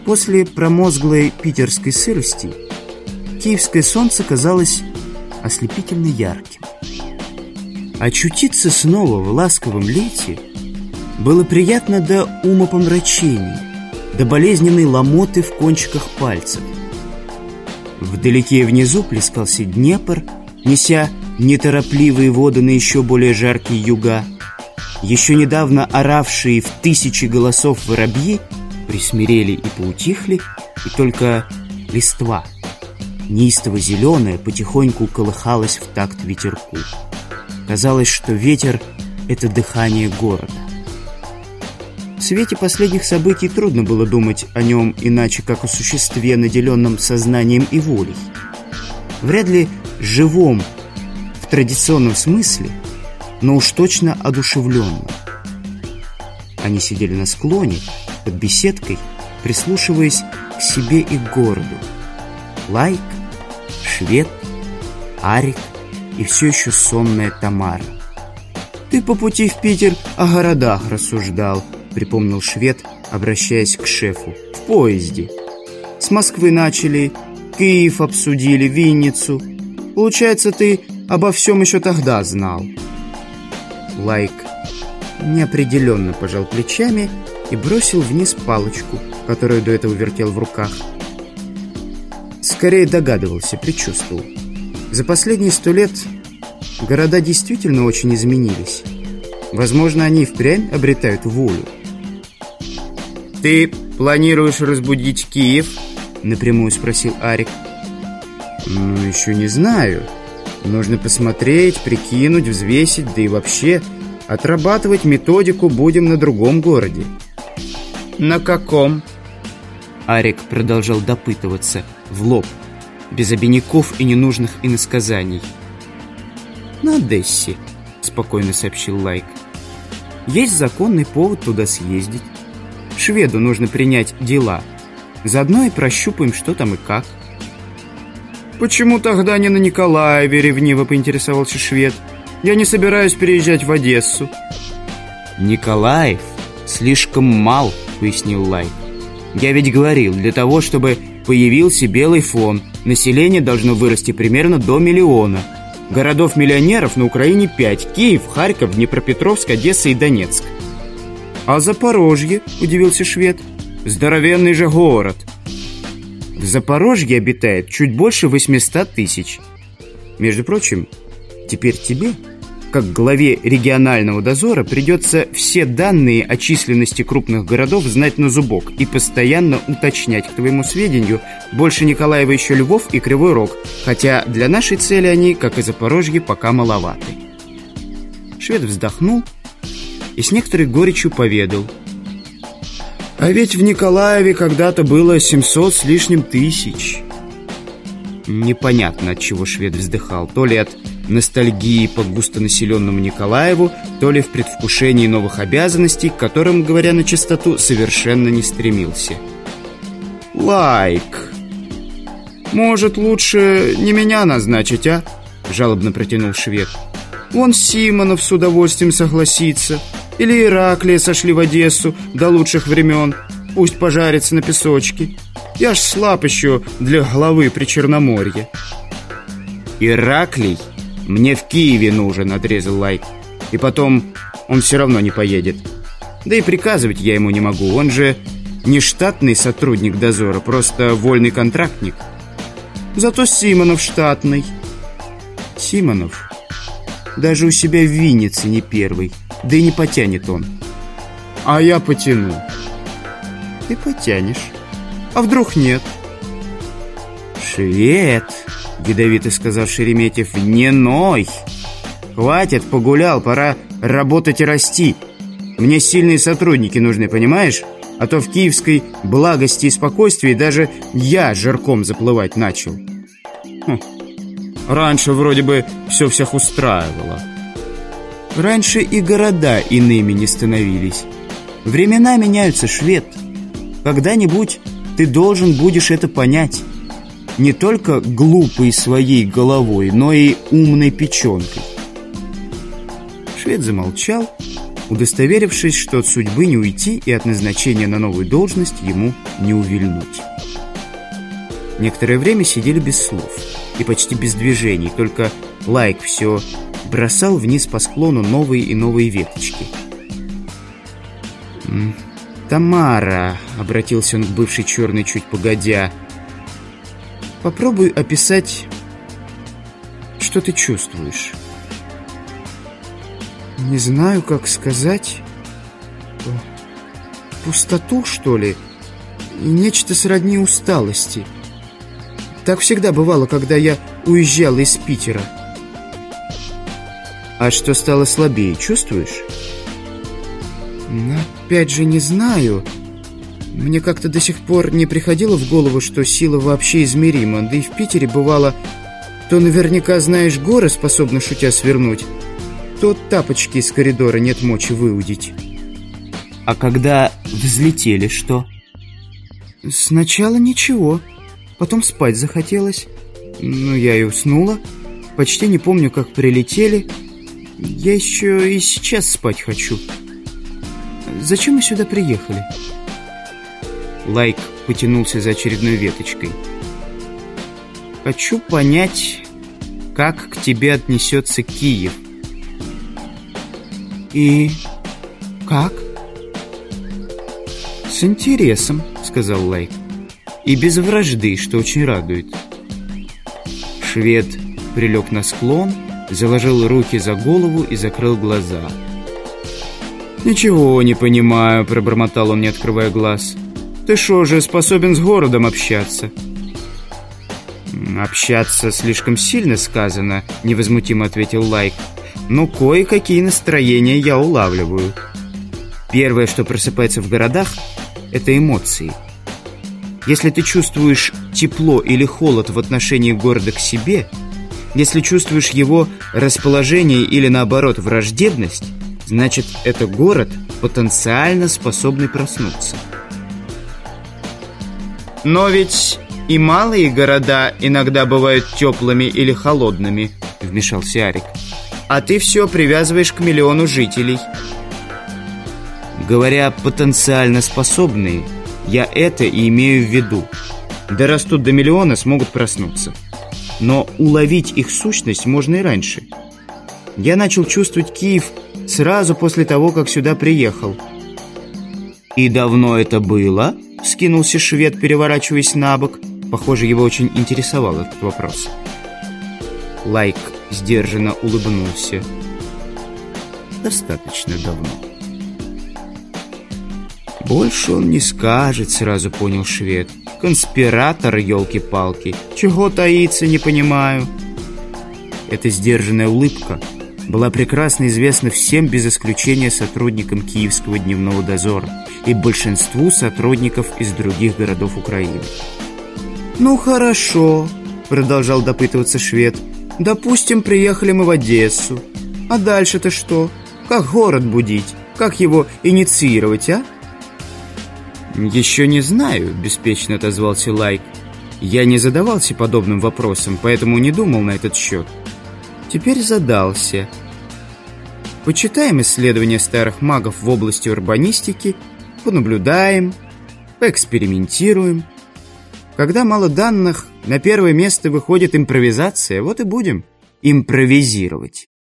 После промозглой питерской сырости киевское солнце казалось ослепительно ярким. Очутиться снова в ласковом лете было приятно до умопомрачения, до болезненной ломоты в кончиках пальцев. Вдалеке внизу плескался Днепр, неся неторопливые воды на еще более жаркие юга. Еще недавно оравшие в тысячи голосов воробьи присмирели и поутихли, и только листва, неистово зеленая, потихоньку колыхалась в такт ветерку. Казалось, что ветер — это дыхание города. В свете последних событий трудно было думать о нем иначе, как о существе, наделенном сознанием и волей. Вряд ли живом в традиционном смысле, но уж точно одушевленном. Они сидели на склоне, под беседкой, прислушиваясь к себе и к городу. Лайк, Швед, Арик и все еще сонная Тамара. «Ты по пути в Питер о городах рассуждал», — припомнил Швед, обращаясь к шефу. «В поезде. С Москвы начали, Киев обсудили, Винницу. Получается, ты обо всем еще тогда знал». Лайк неопределенно пожал плечами и бросил вниз палочку, которую до этого вертел в руках. Скорее догадывался, предчувствовал. За последние 100 лет города действительно очень изменились. Возможно, они впрямь обретают волю. «Ты планируешь разбудить Киев?» — напрямую спросил Арик. «Ну, еще не знаю. Нужно посмотреть, прикинуть, взвесить, да и вообще отрабатывать методику будем на другом городе». «На каком?» Арик продолжал допытываться в лоб, без обиняков и ненужных иносказаний. «На Одессе», — спокойно сообщил Лайк. «Есть законный повод туда съездить. Шведу нужно принять дела. Заодно и прощупаем, что там и как». «Почему тогда не на Николаеве?» — ревниво поинтересовался Швед. «Я не собираюсь переезжать в Одессу». «Николаев слишком мал», — пояснил Лайк. «Я ведь говорил, для того, чтобы появился белый фон, население должно вырасти примерно до 1 миллиона. Городов-миллионеров на Украине 5: Киев, Харьков, Днепропетровск, Одесса и Донецк». «А Запорожье?» — удивился Швед. «Здоровенный же город». В Запорожье обитает чуть больше 800 тысяч. Между прочим, теперь тебе, как главе регионального дозора, придется все данные о численности крупных городов знать на зубок и постоянно уточнять. К твоему сведению, больше Николаева еще Львов и Кривой Рог, хотя для нашей цели они, как и Запорожье, пока маловаты. Швед вздохнул и с некоторой горечью поведал: «А ведь в Николаеве когда-то было 700 с лишним тысяч». Непонятно, от чего Швед вздыхал. То ли от ностальгии по густонаселенному Николаеву, то ли в предвкушении новых обязанностей, к которым, говоря на чистоту, совершенно не стремился. «Лайк, может, лучше не меня назначить, а?» — жалобно протянул Швед. «Вон Симонов с удовольствием согласится. Или Ираклия сошли в Одессу до лучших времен. Пусть пожарится на песочке. Я ж слаб еще для главы при Черноморье». «Ираклий мне в Киеве нужен», — отрезал Лайк. «И потом, он все равно не поедет. Да и приказывать я ему не могу. Он же не штатный сотрудник дозора, просто вольный контрактник. Зато Симонов штатный». «Симонов даже у себя в Виннице не первый, да и не потянет он». «А я потяну». «Ты потянешь. А вдруг нет?» «Швед», — ядовито сказал Шереметьев, — «не ной. Хватит, погулял, пора работать и расти. Мне сильные сотрудники нужны, понимаешь? А то в киевской благости и спокойствии даже я жирком заплывать начал». Раньше вроде бы все всех устраивало. Раньше и города иными не становились. Времена меняются, Швед. Когда-нибудь ты должен будешь это понять. Не только глупой своей головой, но и умной печенкой. Швед замолчал удостоверившись, что от судьбы не уйти и от назначения на новую должность ему не увильнуть. Некоторое время сидели без слов и почти без движений, только Лайк все бросал вниз по склону новые и новые веточки. «Тамара», — обратился он к бывшей черной чуть погодя, — «попробуй описать, что ты чувствуешь». «Не знаю, как сказать. Пустоту, что ли, и нечто сродни усталости. Так всегда бывало, когда я уезжала из Питера». «А что стало слабее, чувствуешь?» «Опять же, не знаю. Мне как-то до сих пор не приходило в голову, что сила вообще измерима. Да и в Питере бывало, то наверняка, знаешь, горы способны шутя свернуть, то тапочки из коридора нет мочи выудить». «А когда взлетели, что?» «Сначала ничего. Потом спать захотелось. Ну, я и уснула. Почти не помню, как прилетели. Я еще и сейчас спать хочу. Зачем мы сюда приехали?» Лайк потянулся за очередной веточкой. «Хочу понять, как к тебе отнесется Киев». «И как?» «С интересом», — сказал Лайк. «И без вражды, что очень радует». Швед прилег на склон, заложил руки за голову и закрыл глаза. «Ничего не понимаю», — пробормотал он, не открывая глаз. «Ты шо же способен с городом общаться?» «Общаться слишком сильно сказано», — невозмутимо ответил Лайк. «Но кое-какие настроения я улавливаю. Первое, что просыпается в городах, это эмоции. Если ты чувствуешь тепло или холод в отношении города к себе, если чувствуешь его расположение или, наоборот, враждебность, значит, это город, потенциально способный проснуться». «Но ведь и малые города иногда бывают теплыми или холодными», — вмешался Арик. «А ты все привязываешь к миллиону жителей». Говоря «потенциально способные», я это и имею в виду. Дорастут до миллиона, смогут проснуться. Но уловить их сущность можно и раньше. Я начал чувствовать Киев сразу после того, как сюда приехал. «И давно это было?» — вскинулся швед, переворачиваясь на бок. Похоже, его очень интересовал этот вопрос. Лайк сдержанно улыбнулся. «Достаточно давно». «Больше он не скажет», — сразу понял швед. «Конспиратор, елки-палки. Чего таится, не понимаю». Эта сдержанная улыбка была прекрасно известна всем без исключения сотрудникам Киевского дневного дозора и большинству сотрудников из других городов Украины. «Ну хорошо», — продолжал допытываться швед. «Допустим, приехали мы в Одессу. А дальше-то что? Как город будить? Как его инициировать, а?» «Еще не знаю», — беспечно отозвался Лайк. «Я не задавался подобным вопросом, поэтому не думал на этот счет. Теперь задался. Почитаем исследования старых магов в области урбанистики, понаблюдаем, поэкспериментируем. Когда мало данных, на первое место выходит импровизация, вот и будем импровизировать».